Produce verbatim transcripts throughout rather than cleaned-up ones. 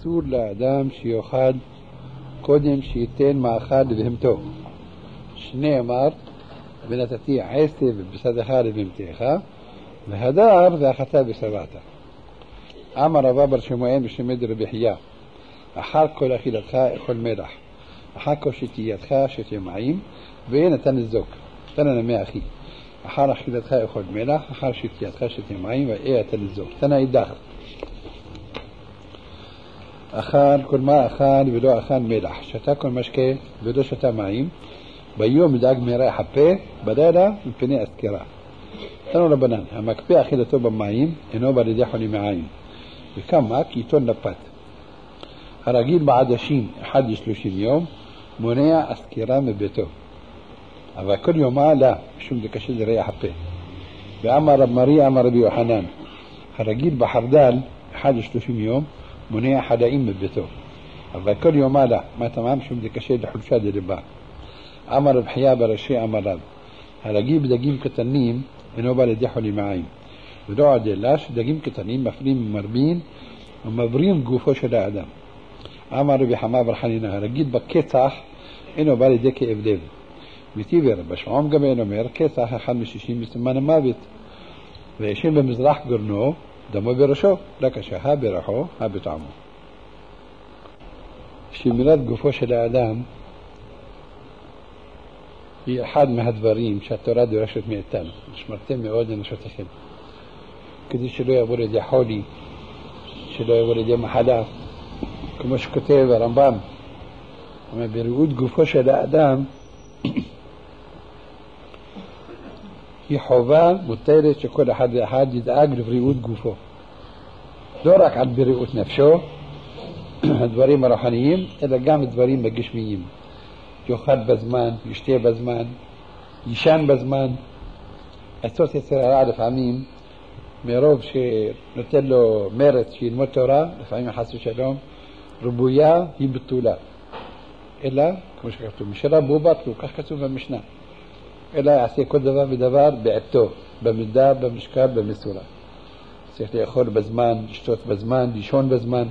אסור לאדם שיאכל קודם שייתן מאכל לבהמתו. שנאמר, ונתתי עשב בשדך לבהמתך, והדר ואכלת בשבעת. אמר רבא בר שמואל בשם רבי חייא, אחר כל אכילתך אכול מלח, אחר כל שתייתך שתיה מים, ונתן לזוק, תנא נמי אחי. אחר אכילתך אכול מלח, אחר שתייתך שתיה מים, ונתן לזוק, תנא אידך. אכל כל מה אכל ולא אכל מלח, שתה כל משקה ולא שתה מים, ביום ידאג מריח הפה, בלילה מפני אזכרה. תנו רבנן, המקפיא אכילתו במים אינו בא לידי חולי מעיים, וכמה כי עיתון לפת. הרגיל בעדשים אחד לשלושים יום מונע אזכרה מביתו, אבל כל יומה לא, משום זה קשה לריח הפה. ואמר רב מרי אמר רבי יוחנן, הרגיל בחרדל אחד לשלושים יום מונע חדאים מביתו, אבל כל יומה לא, מה תמם? משום זה קשה לחולשה דלבה. אמר רב חייא בראשי אמר רב, הרגיל בדגים קטנים אינו בא לידי חולי מעיים, ולא עוד אלא שדגים קטנים מפלים ומרבין ומברים גופו של האדם. אמר רבי חמא בר חנינא, הרגיל בקצח אינו בא לידי כאב לב. וטיבר בשעום גם אין אומר, קצח אחד משישים בסימן המוות, וישן במזרח גרנו, דמו בראשו, רק שהה ברחו, הא בטעמו. שמירת גופו של האדם היא אחד מהדברים שהתורה דורשת מאיתנו. שמרתם מאוד לנשותיכם, כדי שלא יבוא לידי חולי, שלא יבוא לידי מחלה, כמו שכותב הרמב"ם, אבל בריאות גופו של האדם היא חובה מוטלת שכל אחד ואחד ידאג לבריאות גופו, לא רק על בריאות נפשו, הדברים הרוחניים, אלא גם דברים בגשמיים. יאכל בזמן, ישתה בזמן, ישן בזמן. עצות יצר הרע לפעמים, מרוב שנותן לו מרץ שילמוד תורה, לפעמים חס ושלום, רבויה היא בטולה. אלא, כמו שכתוב, משרבו בטלו, כך כתוב במשנה. אלא יעשה כל דבר ודבר בעתו, במידה, במשקל, במשורה. צריך לאכול בזמן, לשתות בזמן, לישון בזמן.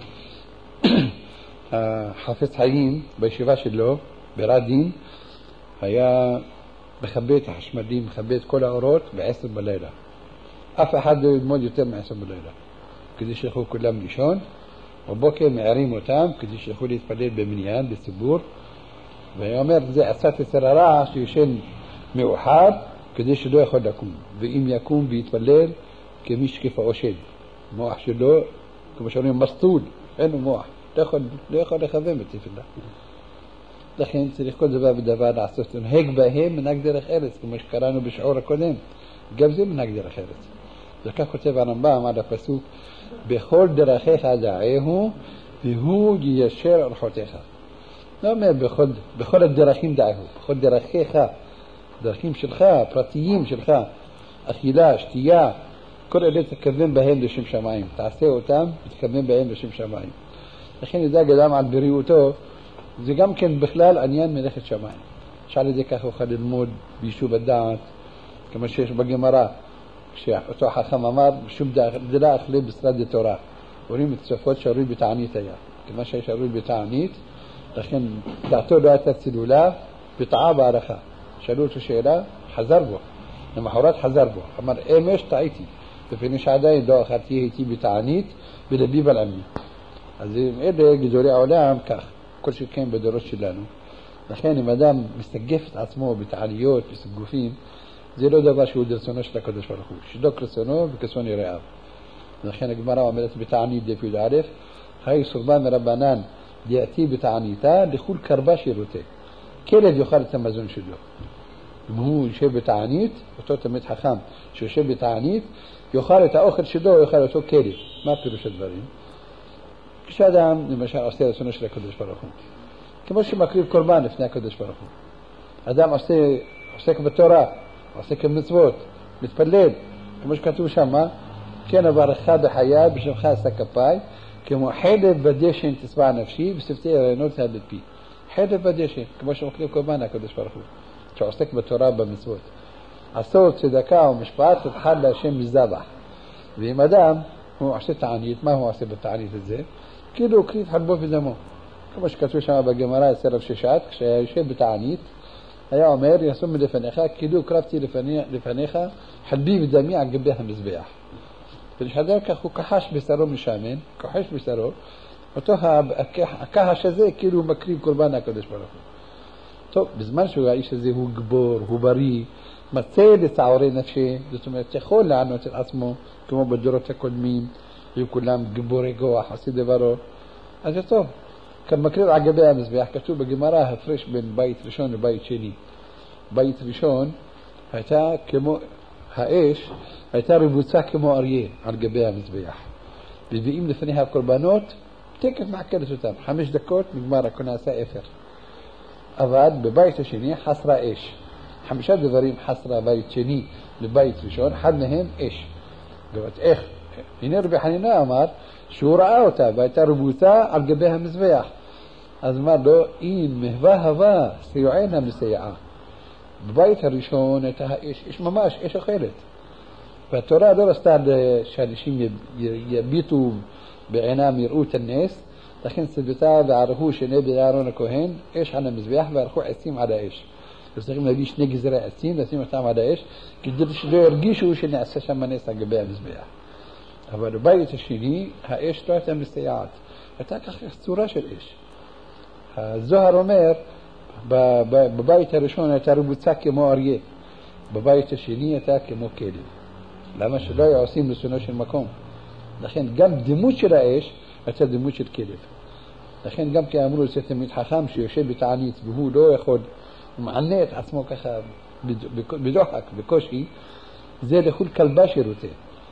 החפץ חיים בישיבה שלו, ברדין, היה מכבה את החשמלים, מכבה את כל האורות בעשר בלילה. אף אחד לא ילמוד יותר מעשר בלילה, כדי שילכו כולם לישון, ובוקר מערים אותם כדי שילכו להתפלל במניין, בציבור. והיה אומר, זה עצת יצר הרע שישן מאוחר כדי שלא יכול לקום, ואם יקום ויתפלל כמי שכפאו שד, מוח שלו כמו שאומרים מסטול, אין לו מוח, לא יכול, לא יכול לכוון בתפילה. לכן צריך כל דבר ודבר לעשות נהג בהם מנהג דרך ארץ, כמו שקראנו בשיעור הקודם, גם זה מנהג דרך ארץ. וכך כותב הרמב"ם על הפסוק, בכל דרכיך דעהו והוא יישר אורחותיך. לא אומר בכל, בכל הדרכים דעהו, בכל דרכיך, דרכים שלך, פרטיים שלך, אכילה, שתייה, כל אלה תכוון בהם לשם שמיים, תעשה אותם ותכוון בהם לשם שמיים. לכן ידאג אדם על בריאותו, זה גם כן בכלל עניין מלאכת שמיים. שעל ידי כך אוכל ללמוד ביישוב הדעת, כמו שיש בגמרא, כשאותו חכם אמר, שום דלה אכלה בשרד התורה. אומרים את סופות שרוי בתענית היה. כמו שיש שרוי בתענית, לכן דעתו לא הייתה צלולה, בטעה בערכה. שאלו אותו שאלה, חזר בו. למחרת חזר בו. אמר, אמש טעיתי. לפני שעדיין לא אכלתי הייתי בתענית, בלבי בלעמי. אז אלה גדולי העולם כך, כל שכן בדורות שלנו. לכן אם אדם מסגף את עצמו בתעניות, בסגופים, זה לא דבר שהוא דרצונו של הקדוש ברוך הוא. שדוק רצונו וכסון יראיו. לכן הגמרא אומרת בתענית דף י"א, היי סורבה מרבנן דעתי בתעניתה לכל קרבה שירותה. כלב יאכל את המזון שלו. אם הוא יושב בתענית, אותו תמיד חכם שיושב בתענית, יאכל את האוכל שלו, יאכל אותו כלב. מה פירוש הדברים? כשאדם למשל עושה רצונו של הקדוש ברוך הוא, כמו שמקריב קורבן לפני הקדוש ברוך הוא, אדם עושה, עוסק בתורה, עוסק במצוות, מתפלל, כמו שכתוב שם, כן אברך בחיי בשמך עשה כפיי, כמו חלב בדשן תשבע נפשי ושפתי הרעיונות על פי. חלב בדשן, כמו שמקריב קורבן הקדוש ברוך הוא, שעוסק בתורה במצוות. עשור צדקה ומשפט תתחל להשם מזבח. ואם אדם הוא עושה תענית. מה הוא עושה בתענית הזה? כאילו הקריב חלבו ודמו, כמו שכתוב שם בגמרא אצל רב ששת, כשהיה יושב בתענית היה אומר ישום מלפניך כאילו הקרבתי לפניך חלבי ודמי על גבי המזבח. ולשדר כך הוא כחש בשרו משמן, כחש בשרו, אותו הכחש הזה כאילו הוא מקריב קורבן הקדוש ברוך הוא. טוב, בזמן שהוא האיש הזה הוא גבור, הוא בריא, מצא לצעורי נפשי, זאת אומרת יכול לענות את עצמו כמו בדורות הקודמים, היו כולם גיבורי כוח, עשי דברו, אז זה טוב. כאן מקריב על גבי המזבח, כתוב בגמרא הפרש בין בית ראשון לבית שני. בית ראשון הייתה כמו, האש הייתה רבוצה כמו אריה על גבי המזבח. מביאים לפני הקורבנות, תקף מעכלת אותם, חמש דקות נגמר הכל נעשה אפר. אבל בבית השני חסרה אש. חמישה דברים חסרה בית שני לבית ראשון, אחד מהם אש. גברת איך? הנה רבי חנינא אמר שהוא ראה אותה והייתה רבוצה על גבי המזבח. אז אמר לו, אין מהווה הווה סיוענה מסייעה. בבית הראשון הייתה האש, אש ממש, אש אוכלת. והתורה לא רצתה שאנשים יביטו בעינם יראו את הנס, לכן ציוותה וערכו שני בני אהרון הכהן אש על המזבח וערכו עצים על האש. צריכים להביא שני גזרי עצים, לשים אותם על האש, כדי שלא ירגישו שנעשה שם נס על גבי המזבח. אבל בבית השני האש לא הייתה מסייעת, הייתה ככה צורה של אש. הזוהר אומר בבית הראשון הייתה רבוצה כמו אריה, בבית השני הייתה כמו כלב. למה שלא היו עושים לשונו של מקום? לכן גם דמות של האש הייתה דמות של כלב. לכן גם כי אמרו זה תלמיד חכם שיושב בתענית והוא לא יכול, הוא מענה את עצמו ככה בדוחק, בקושי, זה לכל כלבה שרותה.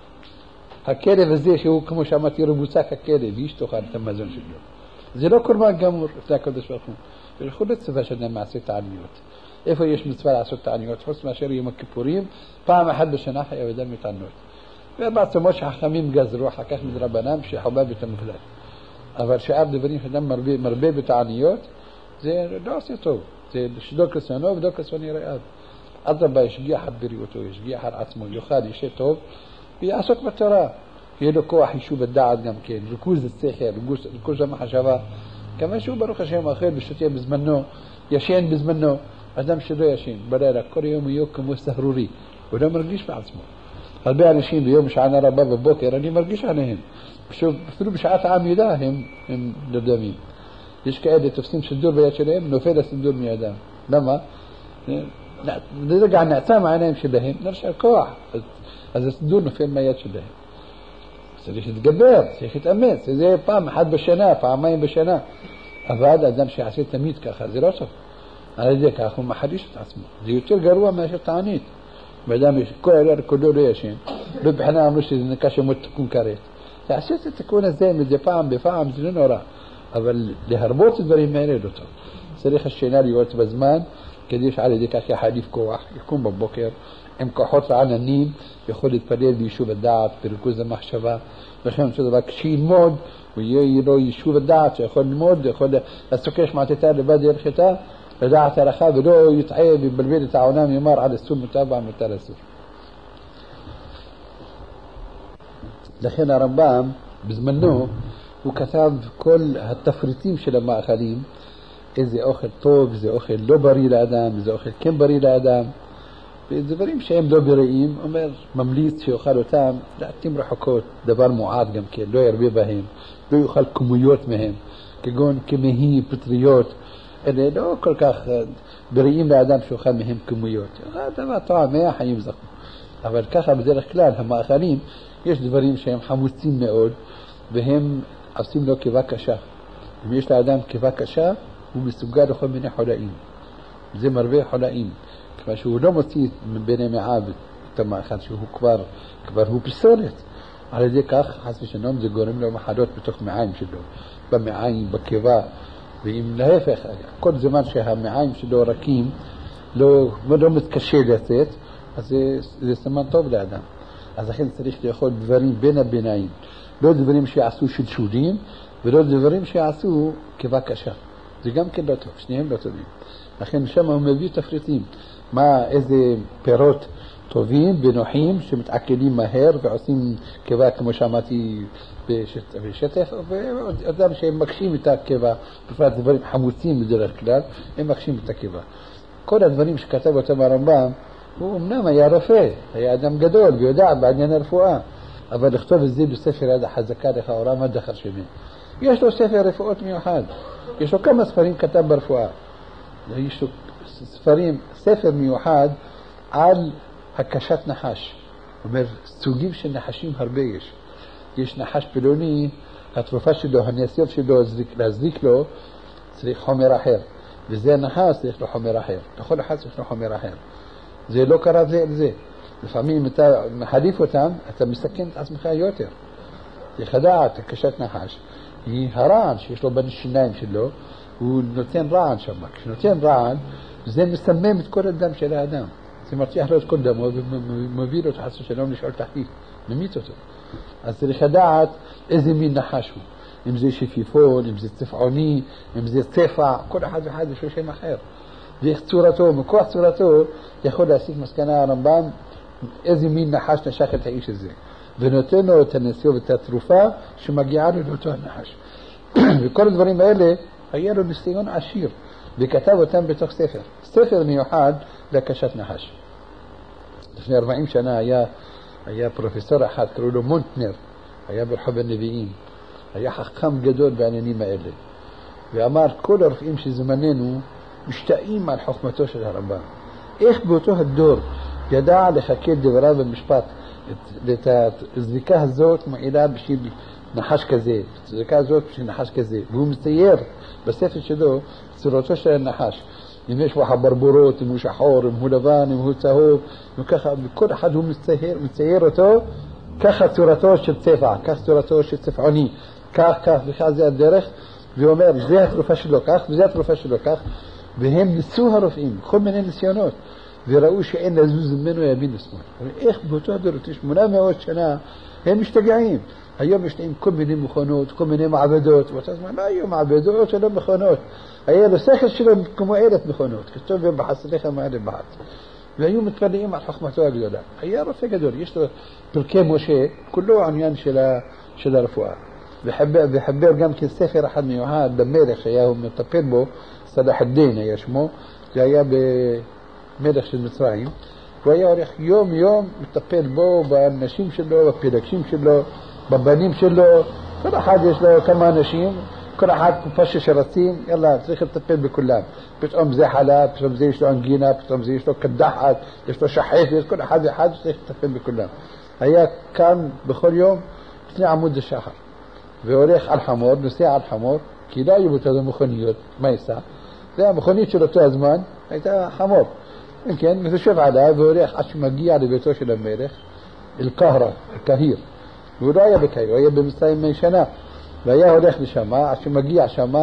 הכלב הזה שהוא כמו שאמרתי רבוצה ככלב, איש תאכל את המזון שלו. זה לא קורבן גמור לפני הקדוש ברוך הוא. ולכל מצווה שאדם מעשה תעניות. איפה יש מצווה לעשות תעניות? חוץ מאשר יום הכיפורים, פעם אחת בשנה חייב אדם מתענות. ובעצמות שחכמים גזרו אחר כך מדרבנם שחובה בית המפלט. אבל שאר דברים שאדם מרבה, מרבה בתעניות, זה לא עושה טוב. זה שדו כסונו ודו כסוני רעיו. אדרבה ישגיח על בריאותו, ישגיח על עצמו, יאכל, ישתה טוב, ויעסוק בתורה. יהיה לו כוח יישוב הדעת גם כן, ריכוז השכל, ריכוז המחשבה. כמה שהוא ברוך השם אוכל ושותיה בזמנו, ישן בזמנו, אדם שלא ישן, בלילה, כל יום יהיה כמו סהרורי, הוא לא מרגיש בעצמו. הרבה אנשים ביום שעה רבה בבוקר, אני מרגיש עליהם. אפילו בשעת העמידה הם, הם נרדמים. יש כאלה תופסים סנדור ביד שלהם, נופל הסנדור מידם. למה? לרגע נעצם העיניים שלהם, נרשע כוח. אז, אז הסנדור נופל מהיד שלהם. צריך להתגבר, צריך להתאמץ. זה פעם אחת בשנה, פעמיים בשנה. אבל אדם שיעשה תמיד ככה, זה לא טוב. על ידי כך הוא מחליש את עצמו. זה יותר גרוע מאשר תענית. באדם כל הלילה כולו לא ישן. לא בחינה אמרו שזה נקרא שמות תיקון כרת. תעשה את התיקון הזה מדי פעם בפעם, זה לא נורא. אבל להרבות את דברים האלה לא טוב. צריך השינה להיות בזמן, כדי שעל ידי כך יחליף כוח, יקום בבוקר, עם כוחות רעננים, יכול להתפלל ביישוב הדעת, בריכוז המחשבה, וכן אותו דבר, כשילמוד, ויהיה לו יישוב הדעת, שיכול ללמוד, יכול לעסוק שמעתתה לבד ירחתה, לדעת הלכה, ולא יטעה ובלבל את העולם, יאמר על הסור מטבע מותר אסור. לכן הרמב"ם, בזמנו, הוא כתב כל התפריטים של המאכלים, איזה אוכל טוב, איזה אוכל לא בריא לאדם, איזה אוכל כן בריא לאדם, ודברים שהם לא בריאים, אומר, ממליץ שיאכל אותם, לעתים רחוקות, דבר מועט גם כן, לא ירבה בהם, לא יאכל כמויות מהם, כגון כמהי, פטריות, אלה לא כל כך בריאים לאדם שיאכל מהם כמויות. דבר טועם, מאה חיים זכו. אבל ככה בדרך כלל, המאכלים, יש דברים שהם חמוצים מאוד, והם עושים לו קיבה קשה. אם יש לאדם קיבה קשה, הוא מסוגל לכל מיני חולאים. זה מרבה חולאים. כיוון שהוא לא מוציא מבין המעב את המאכל שהוא כבר, כבר הוא פסולת. על ידי כך, חס ושלום, זה גורם לו מחלות בתוך מעיים שלו. במעיים, בקיבה, ואם להפך, כל זמן שהמעיים שלו רכים, לא, לא מתקשה לצאת, אז זה, זה סימן טוב לאדם. אז לכן צריך לאכול דברים בין הביניים. לא דברים שיעשו שלשולים, ולא דברים שיעשו קיבה קשה. זה גם כן לא טוב, שניהם לא טובים. לכן שם הוא מביא תפריטים. מה, איזה פירות טובים ונוחים שמתעכלים מהר ועושים קיבה כמו שאמרתי בשטף, ואדם שהם מקשים את הקיבה, בפרט דברים חמוצים בדרך כלל, הם מקשים את הקיבה. כל הדברים שכתב אותם הרמב"ם, הוא אמנם היה רופא, היה אדם גדול ויודע בעניין הרפואה, אבל לכתוב את זה בספר יד החזקה לכאורה מה דחר שני. יש לו ספר רפואות מיוחד, יש לו כמה ספרים כתב ברפואה, יש לו ספרים, ספר מיוחד על הקשת נחש. זאת אומרת, סוגים של נחשים הרבה יש. יש נחש פלוני, התרופה שלו, הניסיון שלו להזריק לו, צריך חומר אחר. וזה נחש, צריך לו חומר אחר. לכל אחד צריך לו חומר אחר. זה לא קרב זה אל זה. לפעמים אם אתה מחליף אותם, אתה מסכן את עצמך יותר. צריך לדעת, הקשת נחש, היא הרען שיש לו בין השיניים שלו, הוא נותן רען שם. כשנותן רען, זה מסמם את כל הדם של האדם. זה מרתיח לו את כל דמו ומביא לו את חס ושלום לשאול תחתית, ממית אותו. אז צריך לדעת איזה מין נחש הוא. אם זה שפיפון, אם זה צפעוני, אם זה צפע, כל אחד ואחד יש לו שם אחר. ואיך צורתו, מכוח צורתו, יכול להסיק מסקנה הרמב"ם איזה מין נחש נשך את האיש הזה. ונותן לו את הניסיון ואת התרופה שמגיעה לו לאותו הנחש. וכל הדברים האלה, היה לו ניסיון עשיר, וכתב אותם בתוך ספר. ספר מיוחד לקשת נחש. לפני ארבעים שנה היה, היה פרופסור אחד, קראו לו מונטנר, היה ברחוב הנביאים, היה חכם גדול בעניינים האלה, ואמר כל הרופאים שזמננו משתאים על חוכמתו של הרמב"ם. איך באותו הדור ידע לחקד דבריו במשפט, את הזריקה הזאת מעילה בשביל נחש כזה, את הזריקה הזאת בשביל נחש כזה, והוא מצייר בספר שלו צורתו של הנחש. אם יש בו ברבורות, אם הוא שחור, אם הוא לבן, אם הוא צהוב, וככה, וכל אחד הוא מצייר, מצייר אותו, ככה צורתו של צבע, כך צורתו של צבעוני, כך, כך, וכך זה הדרך, ואומר, זה התרופה שלו כך, וזה התרופה שלו כך, והם ניסו הרופאים, כל מיני ניסיונות, וראו שאין לזוז ממנו ימין ושמאל. איך באותו הדור, שמונה מאות שנה, הם משתגעים. היום יש להם כל מיני מכונות, כל מיני מעבדות, ואתה אומר, לא היו מעבדות ולא מכונות. היה לו שכל שלו כמו אלף מכונות, כתוב בחסריך מאלף בעד. והיו מתפלאים על חוכמתו הגדולה. היה רופא גדול, יש לו פרקי משה, כולו עניין של, ה, של הרפואה. וחבר, וחבר גם כספר אחד מיוחד במלך שהיה הוא מטפל בו, סלאח א-דין היה שמו, זה היה במלך של מצרים, הוא היה הולך יום יום מטפל בו, באנשים שלו, בפלגשים שלו, בבנים שלו, כל אחד יש לו כמה אנשים, כל אחד קופה שרצים, יאללה, צריך לטפל בכולם. פתאום זה חלה, פתאום זה יש לו אנגינה, פתאום זה יש לו קדחת, יש לו שחפת, כל אחד ואחד צריך לטפל בכולם. היה כאן בכל יום לפני עמוד השחר, והולך על חמור, נוסע על חמור, כי לא היו בתוך מכוניות, מה יעשה? זה המכונית של אותו הזמן, הייתה חמור. אם כן, מתושב עליו והולך עד שמגיע לביתו של המלך, אל-קהרה, אל-קהיר. והוא לא היה בקהיר, הוא היה במצרים משנה. והיה הולך לשם, עד שמגיע שם,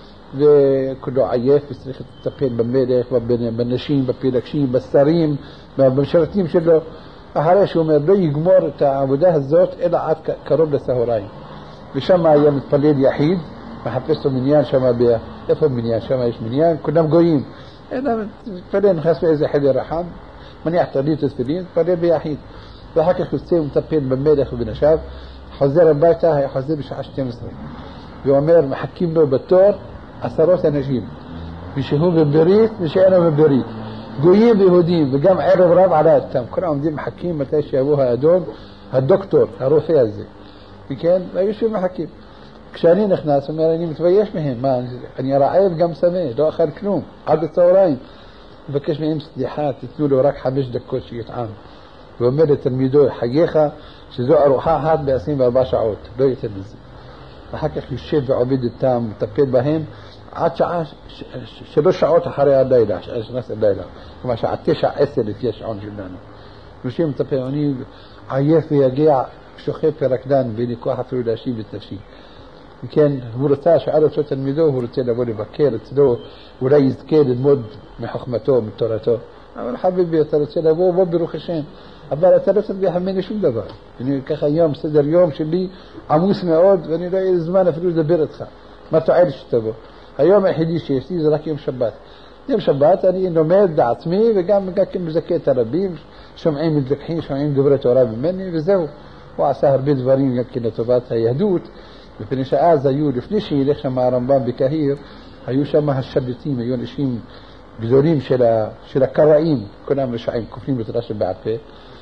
וכולו עייף, וצריך לטפל במלך, בנשים, בפלגשים, בשרים, במשרתים שלו. אחרי שהוא אומר, לא יגמור את העבודה הזאת, אלא עד קרוב לסהריים. ושם היה מתפלל יחיד, מחפש לו מניין שם, ב... איפה מניין? שם יש מניין, כולם גויים. אלא מתפלל, נכנס באיזה חדר רחם, מניח תרלית ותפילין, מתפלל ביחיד. ואחר כך יוצא ומטפל במלך ובנשיו, חוזר הביתה, היה חוזר בשעה שתים עשרה. ואומר, מחכים לו בתור עשרות אנשים. ושהוא בברית, ושאינו בברית. גויים ויהודים, וגם ערב רב עלה אותם. כולם עומדים מחכים מתי שיבוא האדון, הדוקטור, הרופא הזה. וכן, והיו שוב מחכים. כשאני נכנס, אומר, אני מתבייש מהם. מה, אני רעב גם סמא, לא אכל כלום. עד הצהריים. מבקש מהם סליחה, תתנו לו רק חמש דקות שיטעם. ואומר לתלמידו, חייך, שזו ארוחה אחת ב-עשרים וארבע שעות, לא יותר לזה. ואחר כך יושב ועובד איתם, מטפל בהם, עד שעה, שלוש שעות אחרי הלילה, שעה שנס הלילה. כלומר, שעה תשע, עשר לפי השעון שלנו. יושב מטפל, אני עייף ויגע, שוכב פרקדן, ואין לי כוח אפילו להשיב את נפשי. וכן, הוא רוצה, שאל אותו תלמידו, הוא רוצה לבוא לבקר אצלו, אולי יזכה ללמוד מחוכמתו, מתורתו. אבל חביבי, אתה רוצה לבוא, בוא ברוך השם. אבל אתה לא תרוויח ממני שום דבר. אני ככה יום, סדר יום שלי עמוס מאוד, ואני לא יהיה זמן אפילו לדבר איתך. מה תועל שתבוא? היום היחידי שיש לי זה רק יום שבת. יום שבת אני לומד לעצמי, וגם גם מזכה את הרבים, שומעים מתווכחים, שומעים דברי תורה ממני, וזהו. הוא עשה הרבה דברים גם כן לטובת היהדות, מפני שאז היו, לפני שילך שם הרמב"ם בקהיר, היו שם השליטים, היו אנשים גדולים של, ה, של הקראים, כולם רשעים, כופרים בתורה שבעל פה,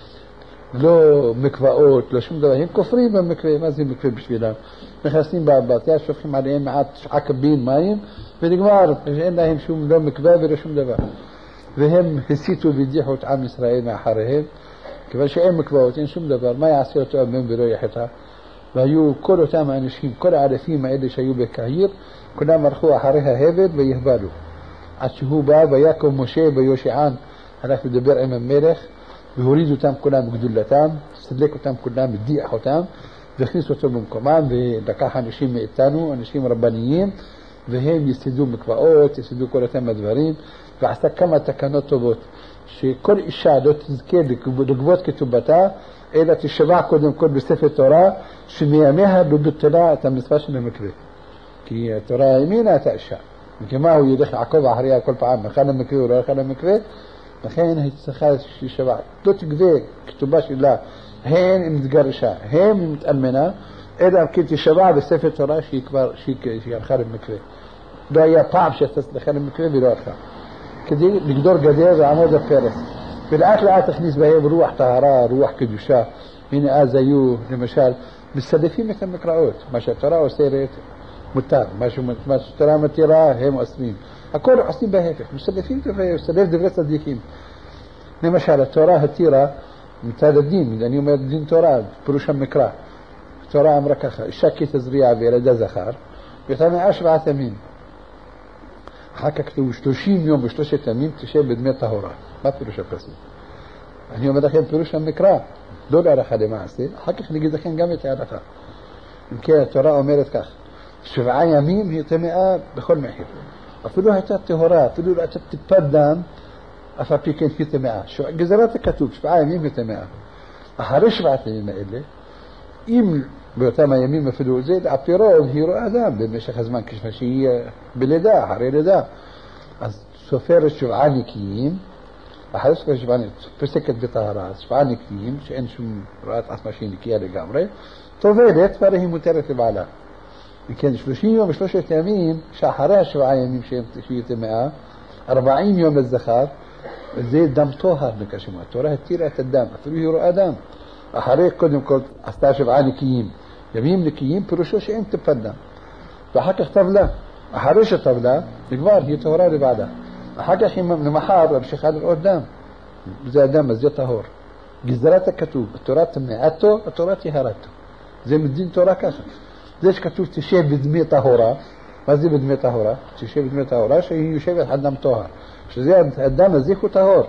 לא מקוואות, לא שום דבר, הם כופרים במקווה, מה זה מקווה בשבילם? נכנסים בבתיה, שופכים עליהם מעט שעה קבין מים, ונגמר, אין להם שום לא מקווה ולא שום דבר. והם הסיתו והדיחו את עם ישראל מאחריהם, כיוון שאין מקוואות, אין שום דבר, מה יעשה אותו אמן ולא יחטא? והיו כל אותם האנשים, כל הערפים האלה שהיו בקהיר, כולם הלכו אחרי ההבל ויהבלו. עד שהוא בא ויקום משה ויושען, הלך לדבר עם המלך, והוריד אותם כולם בגדולתם, סלק אותם כולם, הדיח אותם, והכניס אותו במקומם, ולקח אנשים מאיתנו, אנשים רבניים, והם יסדו מקוואות, יסדו כל אותם הדברים, ועשה כמה תקנות טובות, שכל אישה לא תזכה לגבות כתובתה, אלא תשבע קודם כל בספר תורה, שמימיה לא בטלה את המצווה של המקווה. כי התורה האמינה את האישה. וכמה הוא ילך לעקוב אחריה כל פעם, אחד למקווה או לא אחד למקווה, לכן היא צריכה ששבע. לא תגבה כתובה שלה, הן אם מתגרשה, הן אם מתאלמנה, אלא כי תשבע בספר תורה שהיא כבר, שהיא הלכה למקווה. לא היה פעם שהלכה למקווה ולא הלכה. כדי לגדור גדר ועמוד הפרס. ולאט לאט תכניס בהם רוח טהרה, רוח קדושה. הנה אז היו, למשל, מסלפים את המקראות. מה שהתורה אוסרת, מותר. מה שהתורה מתירה, הם אוסרים. הכל עושים בהפך. מסלפים דברי, מסלף דברי צדיקים. למשל, התורה התירה, מצד הדין, אני אומר דין תורה, פירוש המקרא. התורה אמרה ככה, אישה כי תזריע וילדה זכר, וטמאה שבעת ימים. אחר כך כתבו שלושים יום ושלושת ימים תשב בדמי טהורה. מה פירוש הפסוק? אני אומר לכם פירוש המקרא, לא להלכה למעשה, אחר כך נגיד לכם גם את ההלכה. אם כן, התורה אומרת כך, שבעה ימים היא טמאה בכל מחיר. אפילו הייתה טהורה, אפילו לא הייתה טיפת דם, אף על פי כן היא טמאה. גזרת הכתוב, שבעה ימים היא טמאה. אחרי שבעת הימים האלה, אם באותם הימים אפילו זה, הפרוב היא רואה אדם במשך הזמן, כשהיא בלידה, אחרי לידה. אז סופרת שבעה נקיים, אחרי סופרת שבעה נקיים, פסקת בטהרה, שבעה נקיים, שאין שום רואת עצמה שהיא נקייה לגמרי, טובלת, והרי היא מותרת לבעלה. וכן, שלושים יום ושלושת ימים, שאחרי השבעה ימים שהיא טמאה, ארבעים יום לזכר, זה דם טוהר מקשמה. התורה התירה את הדם, אפילו היא רואה דם. אחרי קודם כל עשתה שבעה נקיים. ימים נקיים פירושו שאין טיפת דם. ואחר כך טבלה. אחרי שטבלה, כבר היא טהורה לבעלה. אחר כך היא ממחר ממשיכה לראות דם. זה הדם, אז זה טהור. גזרת הכתוב, התורה טמאתו, התורה טהרתו. זה מדין תורה ככה. זה שכתוב תשב בדמי טהורה. מה זה בדמי טהורה? תשב בדמי טהורה שהיא יושבת על דם טוהר. שזה הדם הזה הוא טהור.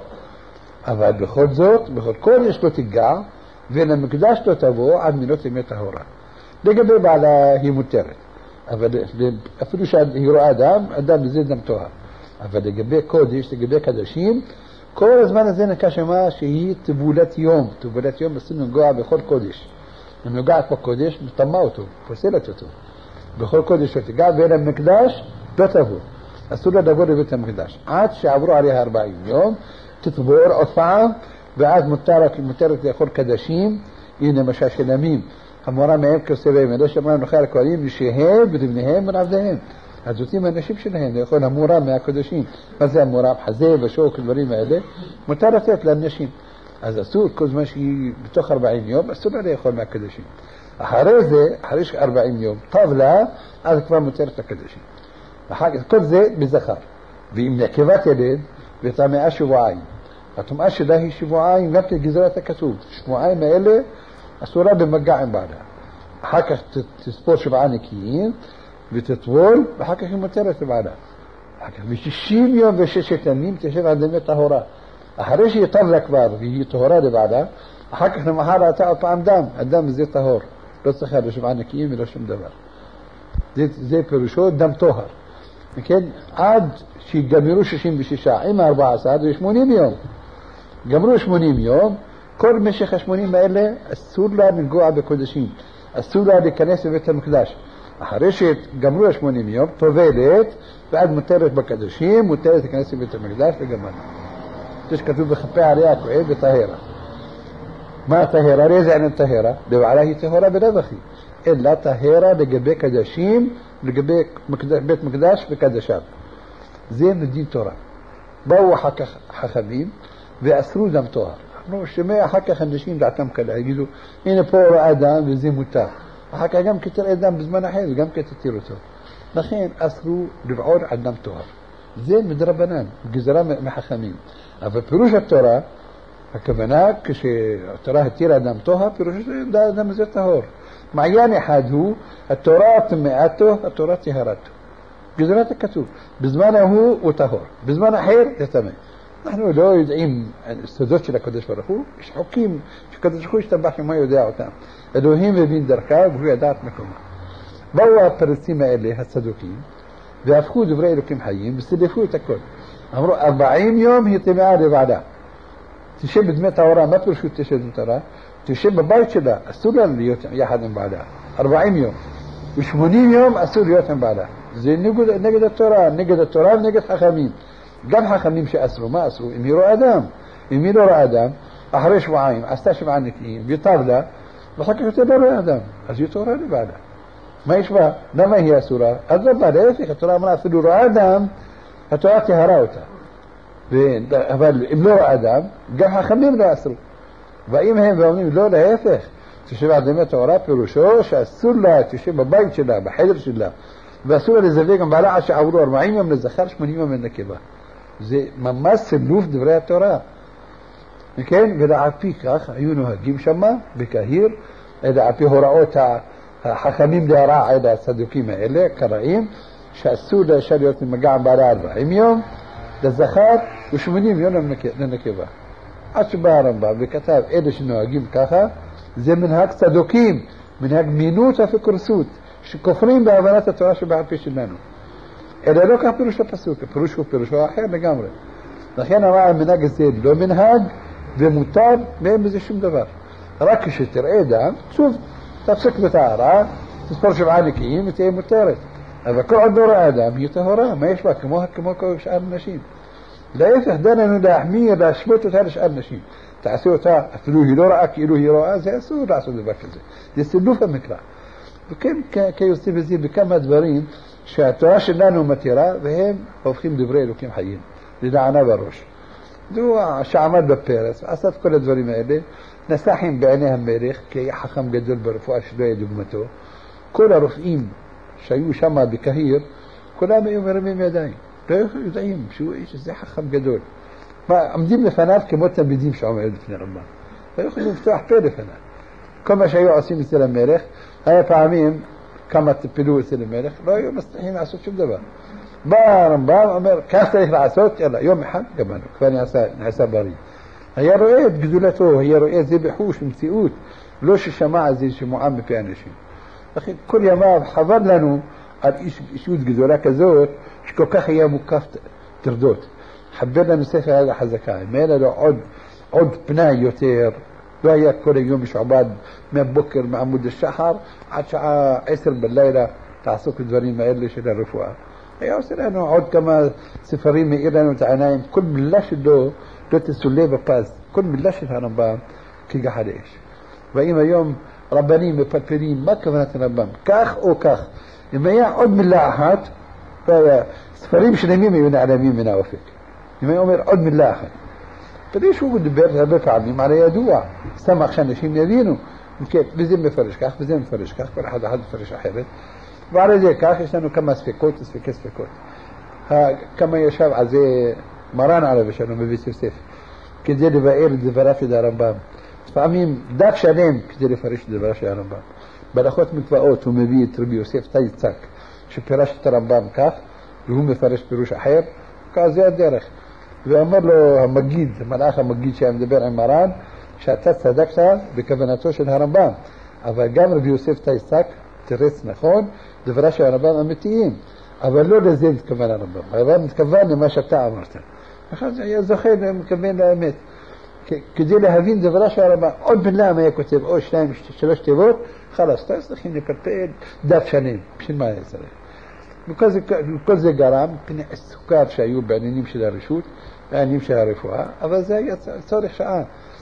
אבל בכל זאת, בכל כל יש לו תיגע, ולמקדש לא תבוא עד מילות ימי טהורה. לגבי בעלה היא מותרת. אבל אפילו שהיא רואה דם, אדם זה דם טוהר. אבל לגבי קודש, לגבי קדשים, כל הזמן הזה נקשמה שהיא טבולת יום. טבולת יום עשינו נגוע בכל קודש. אם נוגעת בקודש, מטמא אותו, פוסלת אותו. בכל קודש לא תיגע, ולמקדש לא תבוא. אסור לה לבוא לבית המקדש. עד שעברו עליה ארבעים יום, תטבור עוד פעם, ואז מותרת, מותרת לאכול קדשים, הנה למשל של ימים, המורה מהם כסביהם, אלא שאמרנו נאכל הכהנים נשיהם ולבניהם ולעבדיהם. אז זאתים האנשים שלהם, לאכול המורה מהקדשים. מה זה המורה? חזה ושוק, הדברים האלה, מותר לתת לאנשים. אז אסור, כל זמן שהיא בתוך ארבעים יום, אסור לה לאכול מהקדשים. אחרי זה, אחרי ארבעים יום, טוב לה, אז כבר מותרת לקדשים. אחר כך, כל זה בזכר. ואם נקבת ילד, וטמאה שבועיים. הטומאה שלה היא שבועיים, גם כגזרת הכתוב. שבועיים האלה אסורה במגע עם בעלה. אחר כך תספור שבעה נקיים, ותטבול, ואחר כך היא מותרת לבעלה. אחר כך בשישים יום וששת ימים תשב על דמי טהורה. אחרי שהיא טבלה כבר, והיא טהורה לבעלה, אחר כך למחר ראתה עוד פעם דם. הדם זה טהור. לא צריכה לשבעה נקיים ולא שום דבר. זה, זה פירושו דם טוהר. וכן, עד שיגמרו שישים ושישה עם ארבע עשרה ו-שמונים יום. גמרו שמונים יום, כל משך השמונים האלה אסור לה לנגוע בקודשים. אסור לה להיכנס לבית המקדש. אחרי שגמרו השמונים יום, טובלת, ועד מותרת בקדשים, מותרת להיכנס לבית המקדש לגמרי. זה שכתוב בכפי עליה כהן וטהרה. מה טהרה? איזה עניין טהרה? לבעלה היא טהרה ברווחי. אלא טהרה לגבי קדשים, לגבי בית מקדש וקדשיו. זה מדין תורה. באו אחר כך חכמים ואסרו דם טוהר. אנחנו שומע אחר כך אנשים דעתם קלה, יגידו, הנה פה ראה דם וזה מותר. אחר כך גם כתראה דם בזמן אחר וגם כתתיר אותו. לכן אסרו לבעור על דם טוהר. זה מדרבנן, גזרה מחכמים. אבל פירוש התורה, הכוונה כשהתורה התירה דם טוהר, פירוש הדם הזה טהור. מעיין אחד הוא, התורה טמאתו, התורה טהרתו. גזרת הכתוב. בזמן ההוא הוא טהור, בזמן אחר זה טמא. אנחנו לא יודעים סודות של הקדוש ברוך הוא, יש חוקים שקדוש ברוך הוא ישתבח שמה יודע אותם. אלוהים מבין דרכה והוא ידע את מקומה. באו הפרצים האלה, הצדוקים, והפכו דברי אלוקים חיים וסילפו את הכל. אמרו, ארבעים יום היא טמאה לבעלה. תשב בדמי טהרה, מה פירושו תשב בדמי טהרה? תשב בבית שלה, אסור לה להיות יחד עם בעלה. ארבעים יום. ושמונים יום אסור להיות עם בעלה. זה נגד, נגד התורה, נגד התורה ונגד חכמים. גם חכמים שאסרו, מה אסרו? אם היא רואה אדם. אם היא לא רואה אדם, אחרי שבועיים, עשתה שבעה נקיים, ויטב לה, ואחר כך יותר לא רואה אדם. אז היא תורה לבעלה. מה יש בה? למה היא אסורה? אז לא בא, להפך, התורה אמרה, אפילו רואה אדם, התורה תהרה אותה. אבל אם לא רואה אדם, גם חכמים לא אסרו. ואם הם אומרים, לא, להפך, תשב על דמי תורה פירושו, שאסור לה, תשב בבית שלה, בחדר שלה, ואסור לה לזווג גם בעלה עד שעברו ארבעים יום לזכר, שמונים יום לנקבה. זה ממש סילוף דברי התורה. כן? ולעל פי כך היו נוהגים שמה, בקהיר, על פי הוראות החכמים להרע על הצדוקים האלה, קראים, שאסור לאשה להיות במגע עם בעלה ארבעים יום, לזכר, ושמונים יום לנקבה. עד שבא הרמב"ם וכתב, אלה שנוהגים ככה, זה מנהג צדוקים, מנהג מינות ופקורסות, שכופרים בהבנת התורה שבעל פה שלנו. אלא לא כך פירוש הפסוק, הפירוש הוא פירושו אחר לגמרי. לכן אמר המנהג הזה לא מנהג ומותר, ואין בזה שום דבר. רק כשתראה דם, שוב, תפסק בטהרה, תספור שבעה נקיים ותהיה מותרת. אבל כל עוד לא רואה אדם, היא טהורה, מה יש בה? כמו, כמו כל שאר נשים. להפך, דננו להחמיר, להשמות אותה לשאר נשים. תעשו אותה, אפילו היא לא רואה כאילו היא רואה, זה אסור לעשות דבר כזה. זה סילוף המקרא. וכן, כיוצא בזה בכמה דברים שהתורה שלנו מתירה, והם הופכים דברי אלוקים חיים, לדענה בראש. זו שעמד בפרס, עשה את כל הדברים האלה, נשא חן בעיני המלך, כי היה חכם גדול ברפואה שלא היה דוגמתו. כל הרופאים שהיו שם בקהיר, כולם היו מרמים ידיים. לא יודעים שהוא איש, זה חכם גדול. עמדים לפניו כמו תלמידים שעומד לפני רמב"ם. לא יכולים לפתוח פה לפניו. כל מה שהיו עושים אצל המלך, היה פעמים כמה טיפלו אצל המלך, לא היו מצליחים לעשות שום דבר. בא הרמב"ם, אומר, כך צריך לעשות, יאללה, יום אחד גמרנו, כבר נעשה, נעשה בריא. היה רואה את גדולתו, היה רואה את זה בחוש, במציאות, לא ששמע על זה שמועה מפי אנשים. לכן כל ימיו חבר לנו על איש, אישות גדולה כזאת, שכל כך היה מוקף תרדות. חבר לנו ספר על החזקה, מעלה לו עוד, עוד פנאי יותר, לא היה כל היום משועבד מהבוקר, מעמוד השחר, עד שעה עשר בלילה, תעסוק בדברים האלה של הרפואה. היה עושה לנו עוד כמה ספרים, מאיר לנו את העיניים, כל מילה שלו לא תסולה בפס, כל מילה של הרמב"ם כגחל אש. ואם היום רבנים מפלפלים, מה כוונת הרמב"ם? כך או כך. אם היה עוד מילה אחת, ספרים שלמים היו נעלמים מן האופק. אם היה אומר עוד מילה אחת. כדי שהוא מדבר הרבה פעמים על הידוע, שמח שאנשים יבינו, וזה מפרש כך, וזה מפרש כך, כל אחד אחד מפרש אחרת. ועל זה כך יש לנו כמה ספקות, ספקי ספקות. כמה ישב על זה מרן עליו ושלום בבית יוסף, כדי לבאר את דבריו של הרמב"ם. לפעמים דף שלם כדי לפרש את דבריו של הרמב"ם. בהלכות מקוואות הוא מביא את רבי יוסף טייצק, שפירש את הרמב"ם כך, והוא מפרש פירוש אחר, כך זה הדרך. ואמר לו המגיד, המלאך המגיד שהיה מדבר עם מרן, שאתה צדקת בכוונתו של הרמב"ם, אבל גם רבי יוסף טייצק תרץ נכון, דברה של הרמב"ם אמיתיים, אבל לא לזה מתכוון הרמב"ם. הרמב"ם מתכוון למה שאתה אמרת. אחת היה זוכה ומכוון לאמת. כדי להבין דברה של הרמב"ם, עוד מילה מה היה כותב, או שניים, שלוש תיבות, חלס, אתה צריכים לקפל דף שנים, בשביל מה היה צריך. וכל זה גרם, פני עסוקיו שהיו בעניינים של הרשות, בעניינים של הרפואה, אבל זה היה צורך שעה.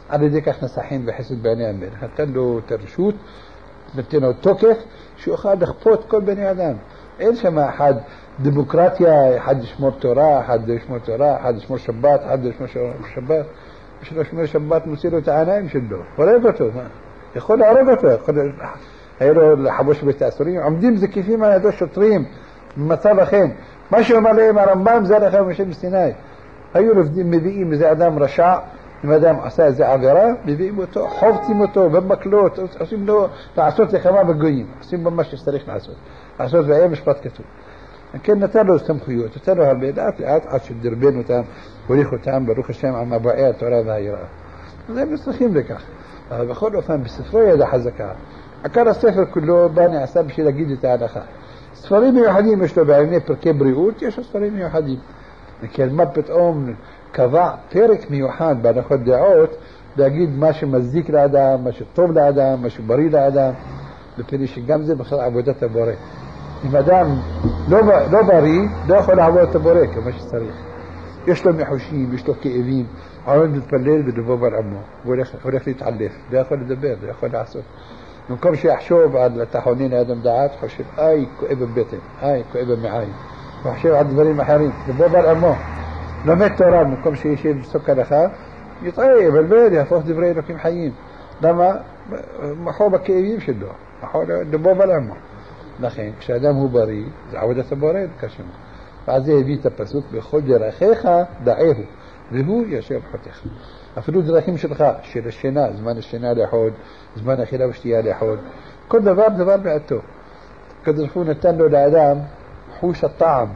על ידי כך נסחים וחסד בעיני המלך. נתן לו את הרשות, נתן לו תוקף, שיוכל לכפות כל בני אדם. אין שם אחד דמוקרטיה, אחד ישמור תורה, אחד ישמור תורה, אחד ישמור שבת, אחד ישמור שבת. בשביל לשמור שבת מוציא לו את העיניים שלו, הורג אותו, מה? יכול להרוג אותו, יכול... היה לו לחבוש בית האסורים, עומדים זקיפים על ידו שוטרים, במצב אחר. מה שאומר להם הרמב"ם זה הלכה משה מסיני. היו לובדים, מביאים איזה אדם רשע, אם אדם עשה איזה עבירה, מביאים אותו, חובצים אותו במקלות, עושים לו לעשות לכמה בגויים, עושים במה שצריך לעשות. לעשות והיה משפט כתוב. כן נתן לו סמכויות, נתן לו הרבה לאט לאט עד שדרבן אותם, הוליך אותם ברוך השם על מבועי התורה והיראה. אז הם צריכים לכך. אבל בכל אופן בספרו יד החזקה, עיקר הספר כולו בא נעשה בשביל להגיד את ההלכה. ספרים מיוחדים יש לו בענייני פרקי בריאות, יש לו ספרים מיוחדים. וכן מה פתאום קבע פרק מיוחד בהלכות דעות, להגיד מה שמזיק לאדם, מה שטוב לאדם, מה שבריא לאדם, בפני שגם זה בכלל עבודת הבורא. אם אדם לא, לא בריא, לא יכול לעבוד את הבורא כמו שצריך. יש לו מחושים, יש לו כאבים, עומד להתפלל ולבוא על עמו, הוא הולך, הולך להתעלף, לא יכול לדבר, לא יכול לעשות. במקום שיחשוב על תחונין האדם דעת, חושב, איי, כואב בבטן, איי, כואב במעיים. הוא חושב על דברים אחרים, לבוא על עמו. לומד תורה, במקום שישב בסוק הלכה, יטעה, יבלבל, יהפוך דברי אלוקים חיים. למה? מחור בכאבים שלו, מחור לבוא על עמו. לכן, כשאדם הוא בריא, זה עבודת הבורא כשמו. ואז זה הביא את הפסוק, בכל דרכיך דעהו, והוא ישר בחותיך. אפילו דרכים שלך, של השינה, זמן השינה לאכול, זמן אכילה ושתייה לאכול, כל דבר דבר בעתו. הקדוש ברוך הוא נתן לו לאדם חוש הטעם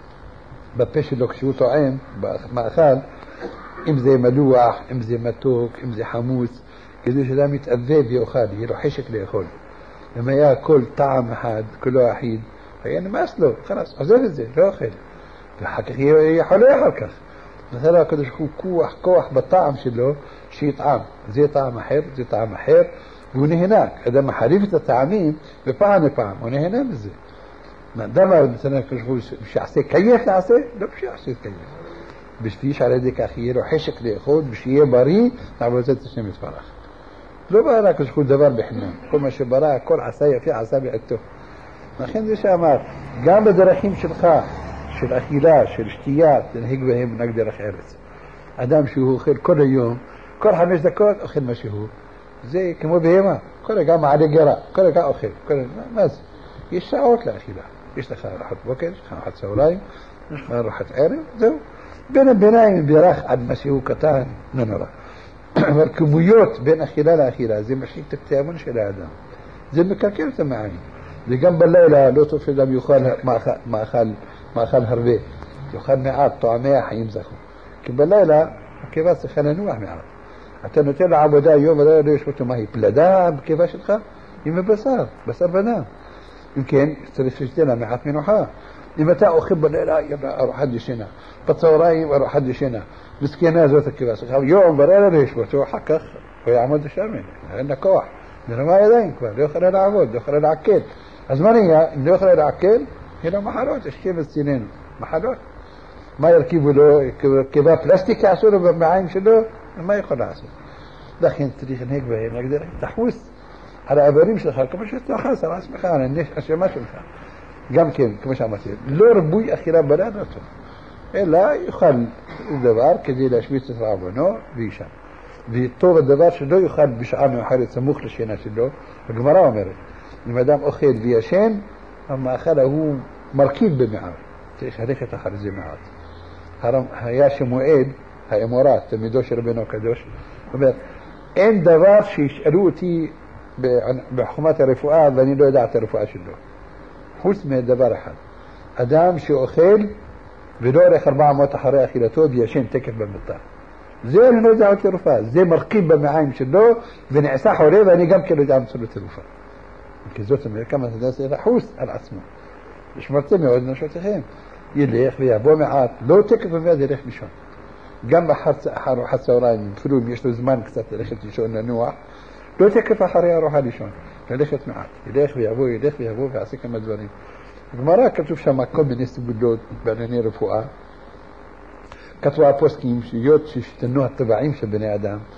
בפה שלו כשהוא טועם, במאכל, אם זה מלוח, אם זה מתוק, אם זה חמוץ, כדי שאדם יתאווה ויאכל, יהיה לו חשק לאכול. אם היה כל טעם אחד, כולו אחיד, היה נמאס לו, חלס, עוזב את זה, לא אוכל. ואחר כך יהיה חולה אחר כך. נתן לו הקדוש ברוך הוא כוח, כוח בטעם שלו, שיטעם. זה טעם אחר, זה טעם אחר, והוא נהנה. אדם מחליף את הטעמים, ופעם לפעם, הוא נהנה מזה. למה נתן הקדוש ברוך הוא שיעשה כיף לעשה? לא שיעשה כיף. בשביל שעל ידי כך יהיה לו חשק לאכול, ושיהיה בריא, לעבודת השם יתברך. לא ברא הקדוש ברוך הוא דבר בחינם. כל מה שברא, הכל עשה יפה, עשה בעתו. לכן זה שאמר, גם בדרכים שלך, של אכילה, של שתייה, תנהג בהם נגד דרך ארץ. אדם שהוא אוכל כל היום, כל חמש דקות אוכל משהו. זה כמו בהמה. כל רגע מעלה גרה, כל רגע אוכל. כל רגע, מה זה? יש שעות לאכילה. יש לך ארוחת בוקר, יש לך ארוחת צהריים, יש לך ארוחת ערב, זהו. בין הביניים בירך עד משהו קטן, לא נורא. אבל כמויות בין אכילה לאכילה, זה משחית את התיאבון של האדם. זה מקרקר את המעיים. וגם בלילה לא טוב שאדם יאכל מאכל, מאכל הרבה. יאכל מעט, טועמי החיים זכו. כי בלילה, הקיבה צריכה לנוח מעט. אתה נותן לעבודה יום ולילה לא יש אותו מהי פלדה בקיבה שלך? היא מבשר, בשר ודם. אם כן, צריך שתהיה לה מעט מנוחה. אם אתה אוכל בלילה, יבוא ארוחת ישנה. בצהריים ארוחת ישנה. מסכנה זאת הקיבה שלך. יום ולילה לא יש אותו, אחר כך הוא יעמוד לשמן. אין לה כוח. נרמה ידיים כבר, לא יכולה לעבוד, לא יכולה לעכל. אז מה נהיה? אם לא יכולה לעכל, יהיה לו מחלות, יש כבש ציננו. מחלות. מה ירכיבו לו? קיבה פלסטיק יעשו לו במעיים שלו? מה יכול לעשות? לכן צריך לנהג בהם, להגדיר, תחוס על העברים שלך, כמו שאתה חס על עצמך, על השמה שלך. גם כן, כמו שאמרתי, לא רבוי אכילה בלד אותו, אלא יאכל דבר כדי להשמיץ את רעבונו וישן. וטוב הדבר שלא יאכל בשעה מאוחרת סמוך לשינה שלו, הגמרא אומרת, אם אדם אוכל וישן, המאכל הוא מרכיב במעט, צריך ללכת אחר זה מעט. היה שמועד, האמורה, תלמידו של רבנו הקדוש, אומר, אין דבר שישאלו אותי בחומת הרפואה ואני לא יודע את הרפואה שלו. חוץ מדבר אחד. אדם שאוכל ולא הולך ארבע מאות אחרי אכילתו וישן תקף במיטה. זה אני לא יודע את הרפואה. זה מרכיב במעיים שלו ונעשה חולה ואני גם כן לא יודע מצוא את הרפואה. כי זאת אומרת כמה אתה יודע לחוס על עצמו. שמרתם מאוד נשותיכם. ילך ויבוא מעט, לא תקף ומיד ילך לישון. גם אחר ארוחת צהריים, אפילו אם יש לו זמן קצת ללכת לישון לנוח, לא תקף אחרי ארוחה לישון, ללכת מעט, ילך ויבוא, ילך ויבוא ועשה כמה דברים. בגמרא כתוב שם כל מיני סגולות בענייני רפואה. כתבו הפוסקים שהיות שהשתנו הטבעים של בני אדם,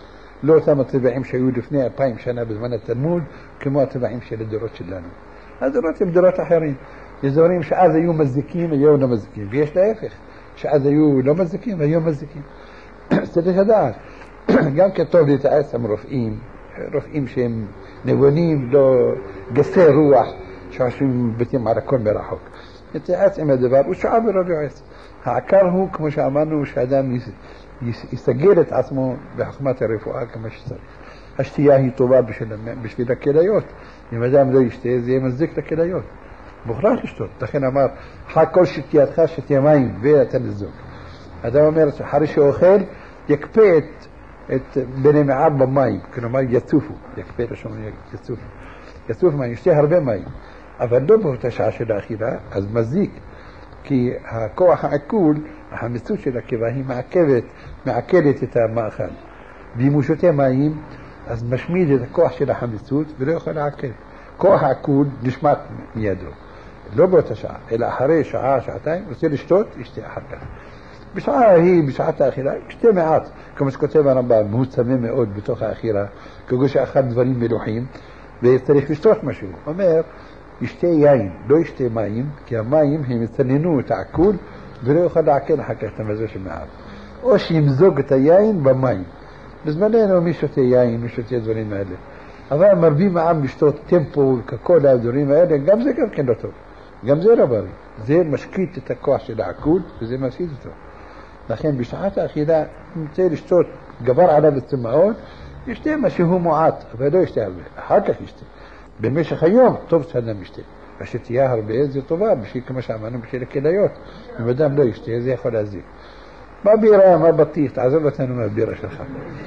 לא אותם הטבעים שהיו לפני אלפיים שנה בזמן התלמוד, כמו הטבעים של הדורות שלנו. הדורות הם דורות אחרים. יש דברים שאז היו מזיקים, היום לא מזיקים, ויש להפך, שאז היו לא מזיקים, היום מזיקים. צריך לדעת, גם כטוב להתייעץ עם רופאים, רופאים שהם נבונים, לא גסי רוח, שעושים בתים על הכל מרחוק. להתייעץ עם הדבר, הוא שעה ולא יועץ. העיקר הוא, כמו שאמרנו, שאדם יסגר את עצמו בחוכמת הרפואה כמו שצריך. השתייה היא טובה בשביל, בשביל הכליות. אם אדם לא ישתה, זה יהיה מזיק לכליות. מוכרח לשתות. לכן אמר, אחר כל שתייתך שתהיה מים ואתה נזוק. אדם אומר, אחרי שאוכל, יקפה את, את בני מעב במים. כלומר, יצופו. יקפה את השום, יצופו. יצוף מים, ישתה הרבה מים. אבל לא באותה שעה של האכילה, אז מזיק. כי הכוח העיכול, החמיצות של הקיבה, היא מעכבת, מעכלת את המאכל. ואם הוא שותה מים, אז משמיד את הכוח של החמיצות ולא יכול לעכל. כוח העיכול נשמט מידו. לא באותה שעה, אלא אחרי שעה, שעתיים, רוצה לשתות, ישתה אחר כך. בשעה היא, בשעת האכילה, ישתה מעט. כמו שכותב הרמב"ם, הוא צמא מאוד בתוך האכילה, כגון שאכל דברים מלוחים, וצריך לשתות משהו. הוא אומר, ישתה יין, לא ישתה מים, כי המים הם יצננו את העיכול ולא יוכל לעכל אחר כך את המזון של מעט. או שימזוג את היין במים. בזמננו מי שותה יין, מי שותה דברים האלה. אבל מרבים העם לשתות טמפו, קוקולה, דברים האלה, גם זה גם כן לא טוב. גם זה לא בריא. זה משקיט את הכוח של העיכול וזה מפסיד אותו. לכן בשעת האכילה, אם רוצה לשתות גבר עליו הצמאון, ישתה משהו מועט, אבל לא ישתה הרבה. אחר כך ישתה. במשך היום טוב שאדם ישתה. השתייה הרבה זה טובה, בשביל כמו שאמרנו, בשביל הכליות. אם אדם לא ישתה, זה יכול להזיק. מה בירה, מה בטיח, תעזוב אותנו מהבירה שלך.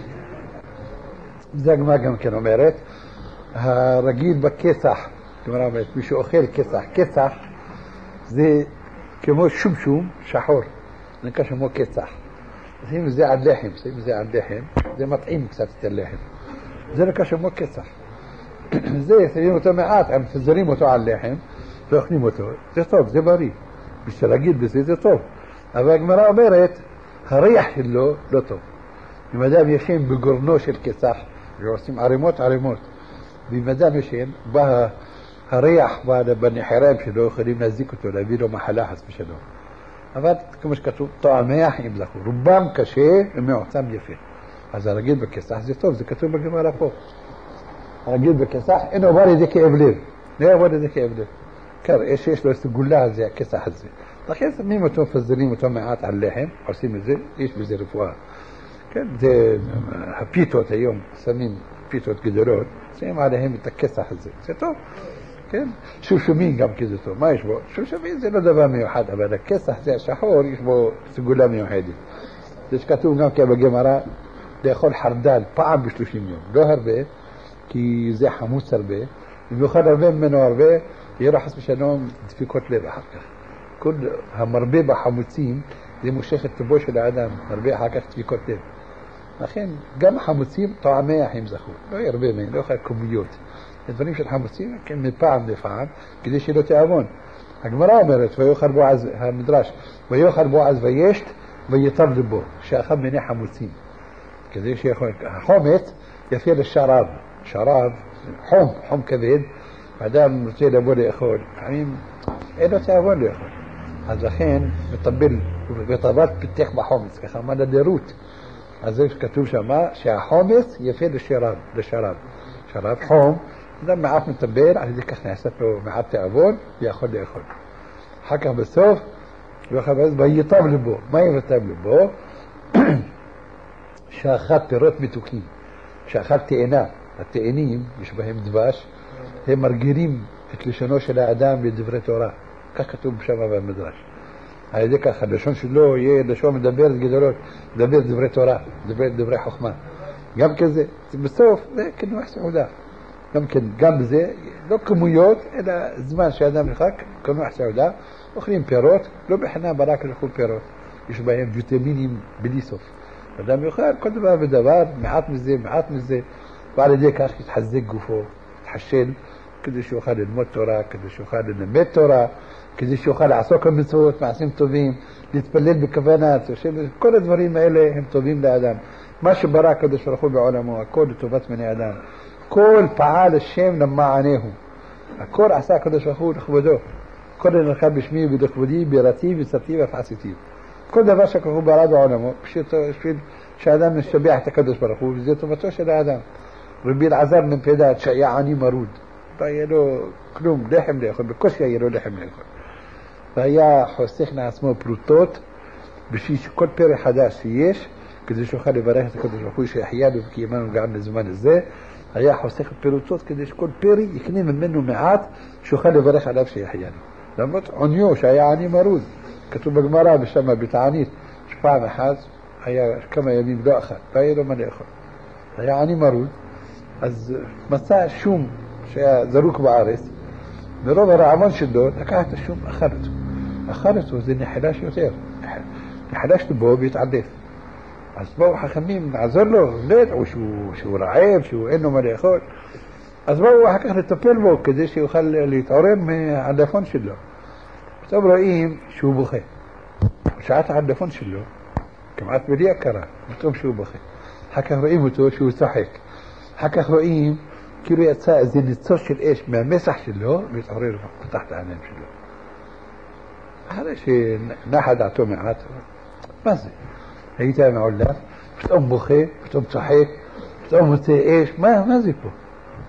זה הגמרא גם כן אומרת, הרגיל בכסח, כלומר אומרת, מי שאוכל כסח, כסח זה כמו שום שום שחור, זה נקרא שמו כסח. שמים זה על לחם, שמים זה על לחם, זה מטעים קצת את הלחם. זה נקרא שמו כסח. זה, שמים אותו מעט, הם מפזרים אותו על לחם, ואוכלים אותו. זה טוב, זה בריא. בשביל להגיד בזה, זה טוב. אבל הגמרא אומרת, הריח שלו לא טוב. אם אדם ישן בגורנו של כסח, ועושים ערימות ערימות, ואם אדם ישן, בא הריח בנחרם שלו, יכולים להזיק אותו, להביא לו מחלה חס ושלום. אבל כמו שכתוב, טועמיה חיים זכו. רובם קשה ומעוצם יפה. אז הרגיל בכסח זה טוב, זה כתוב בגמרא פה. הרגיל בכסח, אינו בא לידי כאב לב. לא בא לידי כאב לב. קראה שיש לו סגולה הזה, הכסח הזה. לכן שמים אותו, מפזרים אותו מעט על לחם, עושים את זה, יש בזה רפואה. כן, זה הפיתות היום, שמים פיתות גדולות, שמים עליהם את הכסח הזה. זה טוב. כן? שושומין גם כזה טוב. מה יש בו? שושומין זה לא דבר מיוחד, אבל הכסח זה השחור, יש בו סגולה מיוחדת. זה שכתוב גם כן בגמרא, לאכול חרדל פעם בשלושים יום. לא הרבה, כי זה חמוץ הרבה. אם יאכל הרבה ממנו הרבה, יהיה לו חס ושלום דפיקות לב אחר כך. כל המרבה בחמוצים, זה מושך את טובו של האדם, מרבה אחר כך דפיקות לב. לכן, גם החמוצים טועמי החיים זכו. לא ירבה מהם, לא יאכל כמויות. הדברים של חמוצים, כן, מפעם לפעם, כדי שלא תאבון. הגמרא אומרת, ויאכל בועז, המדרש, ויאכל בועז וישת, ויטב לבו, שאכל מיני חמוצים. כדי שיכול, החומץ יפה לשרב, שרב, חום, חום כבד, האדם רוצה לבוא לאכול, לפעמים אין לו תאבון לאכול. אז לכן, מטבל, וטבל פיתח בחומץ, ככה אמר לדירות. אז זה כתוב שמה, שהחומץ יפה לשרב, לשרב. שרב חום, אדם מעט מטבל, על ידי כך נעשה לו מעט תאבון, ויכול לאכול. אחר כך בסוף, ויטב לבו. מה יטב לבו? שאכל פירות מתוקים. שאכל תאנה. התאנים, יש בהם דבש, הם מרגירים את לשונו של האדם בדברי תורה. כך כתוב שם במדרש. על ידי כך, הלשון שלו יהיה לשון מדברת גדולות, מדבר דברי תורה, דברי, דברי חוכמה. גם כזה, בסוף, זה כנוח סעודה. גם כן, גם בזה, לא כמויות, אלא זמן שאדם נחק, כנוח סעודה, אוכלים פירות, לא בחינם ברק לאכול פירות. יש בהם ויטמינים בלי סוף. אדם יאכל כל דבר ודבר, מעט מזה, מעט מזה, ועל ידי כך יתחזק גופו, יתחשל, כדי שיוכל ללמוד תורה, כדי שיוכל ללמד תורה, כדי שיוכל לעסוק במצוות, מעשים טובים, להתפלל בכוונה, כל הדברים האלה הם טובים לאדם. מה שברא הקדוש ברוך הוא בעולמו, הכל לטובת בני אדם. כל פעל השם למענהו. הכל עשה הקדוש ברוך הוא לכבודו. כל נלכה בשמי ובכבודי, בירתי וצרתי והפעסיתי. כל דבר שהקדוש ברוך הוא ברא בעולמו, בשביל שהאדם משבח את הקדוש ברוך הוא, וזה טובתו של האדם. רבי אלעזר בן פדת שהיה עני מרוד. לא היה לו כלום, לחם לאכול, בקושי היה לו לחם לאכול. והיה חוסך לעצמו פרוטות, בשביל שכל פרק חדש שיש, כדי שיוכל לברך את הקדוש ברוך הוא שיחיה לו וקיימנו גם לזמן הזה, היה חוסך פרוטות כדי שכל פרי יקנה ממנו מעט, שיוכל לברך עליו שיחיה לו. למרות עוניו שהיה עני מרוד, כתוב בגמרא בשמה בתענית, שפעם אחת היה כמה ימים לא אכל, לא היה לו מה לאכול. היה עני מרוד, אז מצא שום שהיה זרוק בארץ, מרוב הרעמון שלו לקח את השום, אכל אותו. אכל אותו, זה נחלש יותר. נחלש בו והתעדף. אז באו חכמים לעזור לו, לא ידעו שהוא, שהוא רעב, שהוא אין לו מה לאכול. אז באו אחר כך לטפל בו כדי שיוכל להתעורר מהעדפון שלו. פתאום רואים שהוא בוכה. שעת העדפון שלו, כמעט בלי הכרה, פתאום שהוא בוכה. אחר כך רואים אותו שהוא צוחק. אחר כך רואים כאילו יצא איזה ניצוץ של אש מהמסח שלו והתעורר ופתח את העיניים שלו. אחרי שנחה דעתו מעט, מה זה? היית מעולם, פתאום בוכה, פתאום צוחק, פתאום מוצא אש, מה, מה זה פה?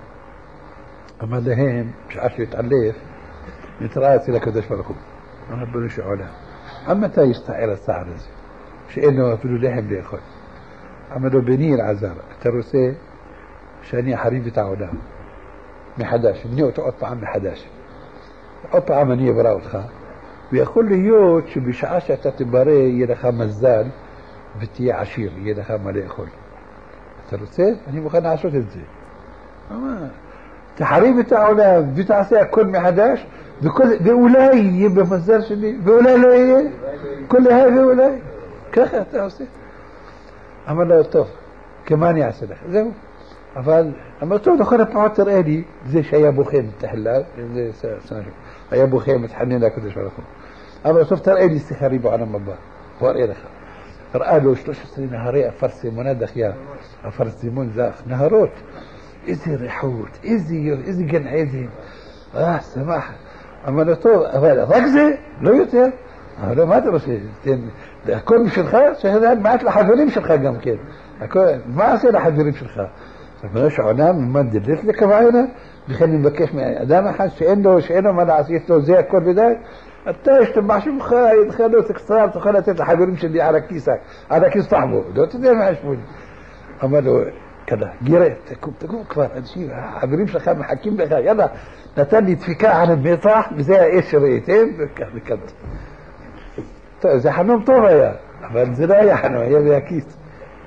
אמר להם, שעה שהתעלף, נתראה אצל הקדוש ברוך הוא. אמר בנו של עולם, עד מתי יסתער הצער הזה? שאין לו אפילו לחם לאכול. אמר לו, בני אלעזר, אתה רוצה שאני אחריב את העולם מחדש, אני אותו עוד פעם מחדש. עוד פעם אני אברא אותך, ויכול להיות שבשעה שאתה תברא יהיה לך מזל ותהיה עשיר, יהיה לך מה לאכול. אתה רוצה? אני מוכן לעשות את זה. אמר, תחריב את העולם ותעשה הכל מחדש, וכל, ואולי יהיה במזל שלי, ואולי לא יהיה, כל להי ואולי. ככה אתה עושה. אמר לו, טוב, כמה אני אעשה לך? זהו. אבל, אמר, טוב, לכל הפעוט תראה לי, זה שהיה בוכה מתחלל, זה סנשו, היה בוכה מתחנן לקדוש ברוך הוא. אמר, טוב, תראה לי סחרי בעולם הבא, הוא אראה לך. ראה לו שלוש עשרה נהרי אפרסמונה דחיה, אפרסמון זך, נהרות, איזה ריחות, איזה, איזה גן עדן, אה, שמח. אמר לו, טוב, אבל רק זה, לא יותר. אמר לו, מה אתה רוצה? הכל בשבילך, שתדעת מעט לחברים שלך גם כן. מה עשה לחברים שלך? אמר שעולם, ממד דלת לכבעיונה, לכן אני מבקש מאדם אחד שאין לו, שאין לו מה לעשות לו, זה הכל ודי. אתה ישתמע שמך, ידך לא תקצר, תוכל לתת לחברים שלי על הכיסק, על הכיס תחבו, לא תדע מה יש פה. אמר לו, כדה, גירה, תקום, תקום כבר, אנשים, החברים שלך מחכים לך, יאללה, נתן לי דפיקה על המטח, וזה האש שראיתם, וכך וכך. טוב, זה חנום טוב היה, אבל זה לא היה חנום, היה בהכיס.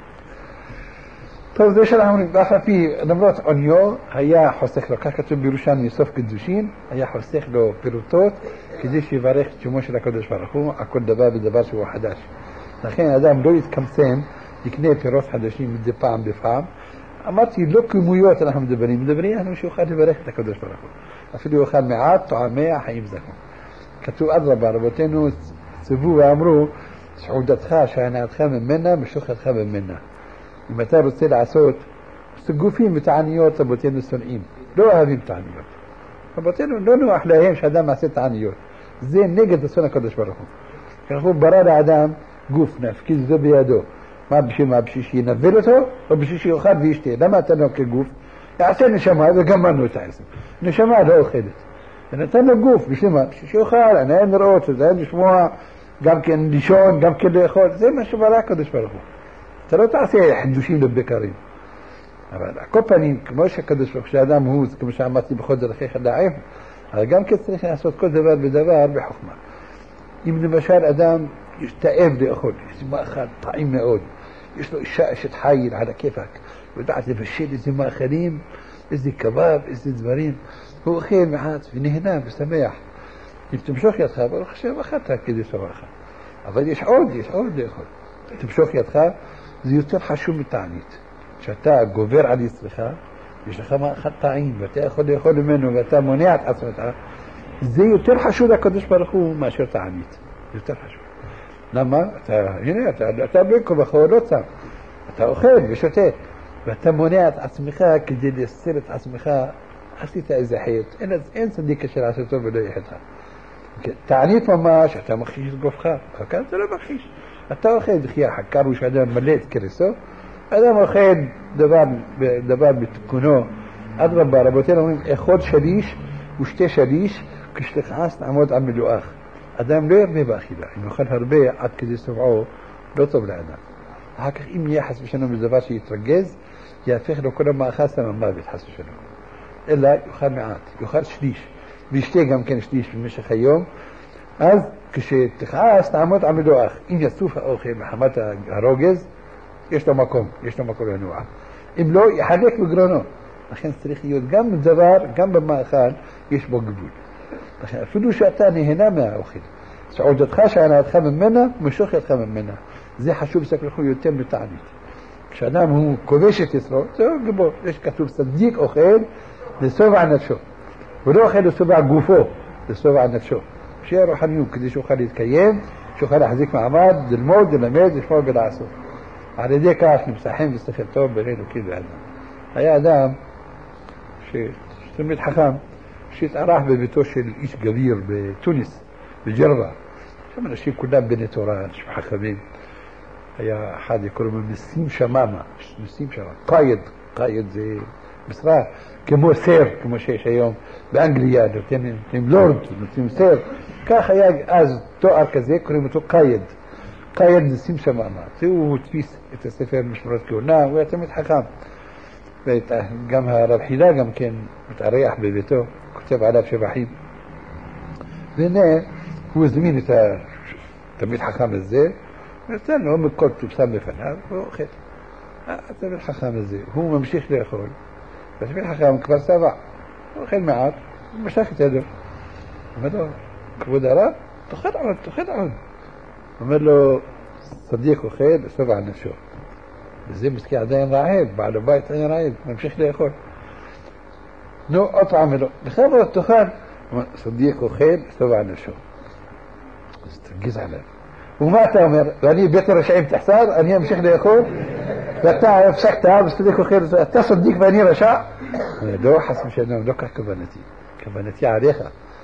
טוב, זה שאנחנו אומרים, ואף פי, למרות עוניו, היה חוסך לו, כך כתוב בירושלמי סוף קדושין, היה חוסך לו פירוטות, כדי שיברך את שמו של הקדוש ברוך הוא, על כל דבר ודבר שהוא חדש. לכן האדם לא יתקמצן, יקנה פירות חדשים מדי פעם בפעם. אמרתי, לא כמויות אנחנו מדברים, מדברים אנחנו שיוכל לברך את הקדוש ברוך הוא. אפילו יאכל מעט, טועמי החיים זכו. כתוב אדרבה, רבותינו ציוו ואמרו, סעודתך, שהנאתך ממנה, משוכתך ממנה. אם אתה רוצה לעשות, גופים ותעניות רבותינו שונאים, לא אוהבים תעניות. רבותינו לא נוח להם שאדם מעשה תעניות. זה נגד רצון הקדוש ברוך הוא. אנחנו ברא לאדם גוף, נפקיד זה בידו. מה בשביל מה? בשביל שינבל אותו, או בשביל שיאכל וישתה? למה אתה לא כגוף? יעשה נשמה וגמרנו את העסק. נשמה לא אוכלת. ונתן לו גוף, בשביל מה? בשביל שיאכל, עיניים לראות, עיניים לשמוע, גם כן לישון, גם כן לאכול. זה מה שברא הקדוש ברוך הוא. אתה לא תעשה חידושים לבקרים. אבל כל פנים, כמו שהקדוש ברוך הוא, שהאדם הוא, כמו שאמרתי בכל דרכיך דעיך, אבל גם כן צריך לעשות כל דבר בדבר בחוכמה. אם למשל אדם תאב לאכול, יש מאכל טעים מאוד, יש לו אישה אשת חיל על הכיפק, יודעת לבשל איזה מאכלים, איזה קבב, איזה דברים, הוא אוכל מעט ונהנה ושמח. אם תמשוך ידך, ברוך השם אכלת כדי שמחה. אבל יש עוד, יש עוד לאכול. תמשוך ידך, זה יותר חשוב מתענית. כשאתה גובר על יצרך, יש לך מאכל טעים, ואתה יכול לאכול ממנו, ואתה מונע את עצמך, זה יותר חשוב לקדוש ברוך הוא מאשר תענית. יותר חשוב. למה? אתה, הנה, אתה, אתה בין כה וכה לא צם. אתה אוכל ושותה, ואתה מונע את עצמך כדי להסיר את עצמך, עשית איזה חטא, אין, אין צדיק אשר עשותו ולא יחטא. תענית ממש, אתה מכחיש את גופך, כאן אתה לא מכחיש. אתה אוכל דחייה חקר הוא שאדם מלא את קריסו, אדם אוכל דבר, דבר בתקונו, עד רבה, רבותינו אומרים, אחד שליש ושתי שליש, כשתכעס תעמוד על מלואך. אדם לא ירבה באכילה, אם יאכל הרבה עד כדי שבעו, לא טוב לאדם. אחר כך אם יהיה חס ושלום בדבר שיתרגז, יהפך לו כל המאכל סתם מוות חס ושלום. אלא יאכל מעט, יאכל שליש, וישתה גם כן שליש במשך היום, אז כשתכעס תעמוד על מלואך. אם יצוף האוכל מחמת הרוגז, יש לו מקום, יש לו מקום לנוע. אם לא, יחלק בגרונו. לכן צריך להיות גם בדבר, גם במאכל, יש בו גבול. לכן אפילו שאתה נהנה מהאוכל, סעודתך שהנאתך ממנה, משוך ידך ממנה. זה חשוב שתקלחו יותר מתענית. כשאדם הוא כובש את יצרו, זהו גבור. יש כתוב צדיק אוכל לסובע נפשו. ולא אוכל לסובע גופו, לסובע נפשו. שיהיה רוחניות כדי שאוכל להתקיים, שאוכל להחזיק מעמד, ללמוד, ללמד, לשמור ולעשות. על ידי כך נמסחים ושכל טוב בינינו כאילו ואדם. היה אדם שתלמיד חכם שהתארח בביתו של איש גביר בתוניס, בג'רבה. שם אנשים כולם בני תורה, אנשים חכמים. היה אחד יקראו לו נסים שממה, נסים שממה, קייד, קייד זה משרה כמו סר, כמו שיש היום באנגליה, נותנים לורד, נותנים סר. כך היה אז תואר כזה, קוראים אותו קייד. קייד נסים שממה. הוא הדפיס את הספר משמרות כהונה, הוא היה תמיד חכם. וגם הרב חילה גם כן מתארח בביתו, כותב עליו שבחים. והנה הוא הזמין את התלמיד חכם הזה, ונתן לו מכל תופסם בפניו, והוא אוכל. התלמיד חכם הזה, הוא ממשיך לאכול, והתלמיד חכם כבר שבע, הוא אוכל מעט, הוא משך את ידו. אומר לו, כבוד הרב, תאכל עוד, תאכל עוד. אומר לו, צדיק אוכל, שבע נפשו. וזה מסכים עדיין רעב, בעל הבית עדיין רעב, ממשיך לאכול. נו, עוד פעם לו, לכבוד תאכל. צדיק אוכל, שבע נפשו. אז תרגיז עליו. ומה אתה אומר? ואני בית הרשעים תחסר, אני אמשיך לאכול, ואתה הפסקת, וצדיק אוכל, אתה צדיק ואני רשע? לא חס ושלום, לא כך כוונתי. כוונתי עליך.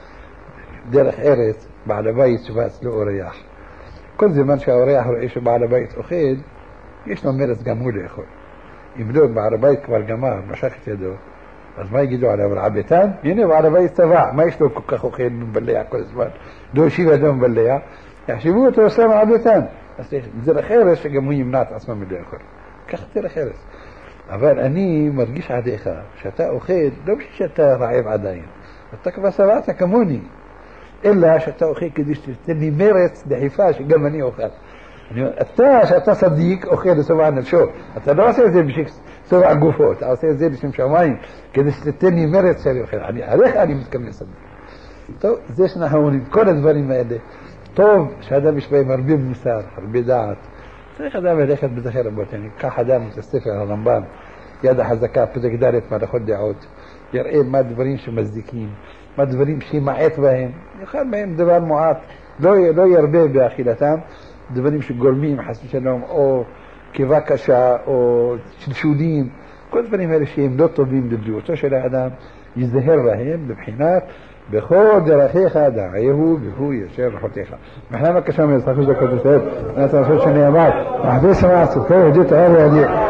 דרך ארץ, בעל הבית שבאץ לו אורח. כל זמן שהאורח רואה שבעל הבית אוכל, יש לו מרץ גם הוא לאכול. אם לא, בעל הבית כבר גמר, משך את ידו, אז מה יגידו עליו? רעבתן? הנה בעל הבית צבע, מה יש לו כל כך אוכל מבלע כל הזמן? לא השיב ידו מבלע, יחשבו אותו עושה רעבתן. אז דרך ארץ שגם הוא ימנע את עצמו מלאכול. כך דרך ארץ. אבל אני מרגיש עליך שאתה אוכל, לא בשביל שאתה רעב עדיין. אתה כבר שבעת כמוני. אלא שאתה אוכל כדי שתתן לי מרץ דחיפה שגם אני אוכל. אני אומר, אתה, שאתה צדיק, אוכל לסובע נפשו. אתה לא עושה את זה בשביל סובע גופו, אתה עושה את זה בשביל שמיים, כדי שתתן לי מרץ שאני אוכל. אני, עליך אני מתכוון צדיק. טוב, זה שאנחנו אומרים, כל הדברים האלה, טוב שאדם יש בהם הרבה מוסר, הרבה דעת. צריך אדם ללכת בזכר רבות. אני אקח אדם את הספר הרמב"ם, יד החזקה, פרק ד' מהלכות דעות, יראה מה דברים שמזדיקים, מה דברים שימעט בהם, יאכל בהם דבר מועט, לא, לא ירבה באכילתם, דברים שגורמים חס ושלום, או קיבה קשה, או שלשולים, כל דברים האלה שהם לא טובים לבריאותו של האדם, יזהר בהם בבחינת בכל דרכיך דעהו והוא ישר רחותיך. מחלמה קשה מזרחו של הקודש, אני רוצה לעשות שאני אמר, מחבי שמע סופר, הדיו תאר ועדיע.